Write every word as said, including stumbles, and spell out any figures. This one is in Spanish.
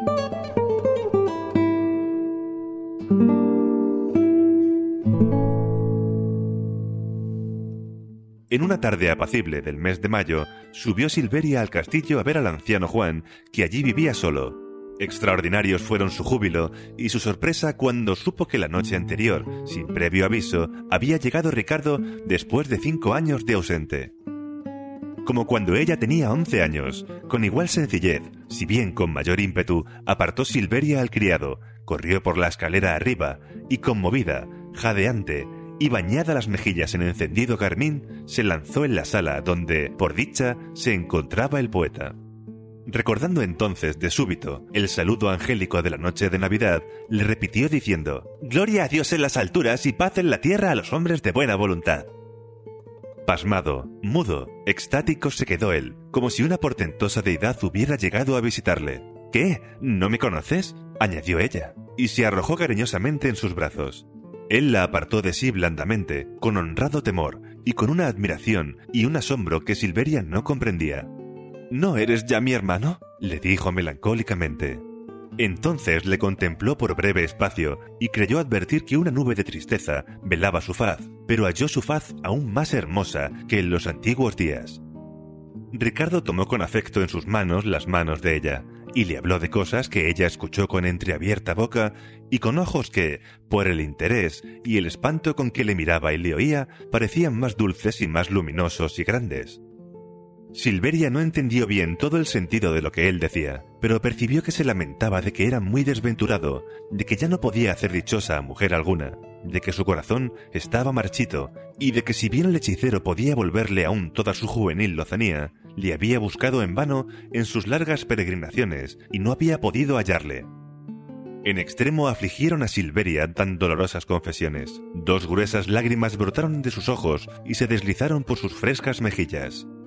En una tarde apacible del mes de mayo, subió Silveria al castillo a ver al anciano Juan, que allí vivía solo. Extraordinarios fueron su júbilo y su sorpresa cuando supo que la noche anterior, sin previo aviso, había llegado Ricardo después de cinco años de ausente. Como cuando ella tenía once años, con igual sencillez, si bien con mayor ímpetu, apartó Silveria al criado, corrió por la escalera arriba y, conmovida, jadeante y bañada las mejillas en encendido carmín, se lanzó en la sala donde, por dicha, se encontraba el poeta. Recordando entonces, de súbito, el saludo angélico de la noche de Navidad, le repitió diciendo: «Gloria a Dios en las alturas y paz en la tierra a los hombres de buena voluntad». Pasmado, mudo, extático se quedó él, como si una portentosa deidad hubiera llegado a visitarle. «¿Qué? ¿No me conoces?», añadió ella, y se arrojó cariñosamente en sus brazos. Él la apartó de sí blandamente, con honrado temor, y con una admiración y un asombro que Silveria no comprendía. «¿No eres ya mi hermano?», le dijo melancólicamente. Entonces le contempló por breve espacio y creyó advertir que una nube de tristeza velaba su faz, pero halló su faz aún más hermosa que en los antiguos días. Ricardo tomó con afecto en sus manos las manos de ella, y le habló de cosas que ella escuchó con entreabierta boca y con ojos que, por el interés y el espanto con que le miraba y le oía, parecían más dulces y más luminosos y grandes. Silveria no entendió bien todo el sentido de lo que él decía, pero percibió que se lamentaba de que era muy desventurado, de que ya no podía hacer dichosa a mujer alguna, de que su corazón estaba marchito, y de que si bien el hechicero podía volverle aún toda su juvenil lozanía, le había buscado en vano en sus largas peregrinaciones y no había podido hallarle. En extremo afligieron a Silveria tan dolorosas confesiones. Dos gruesas lágrimas brotaron de sus ojos y se deslizaron por sus frescas mejillas.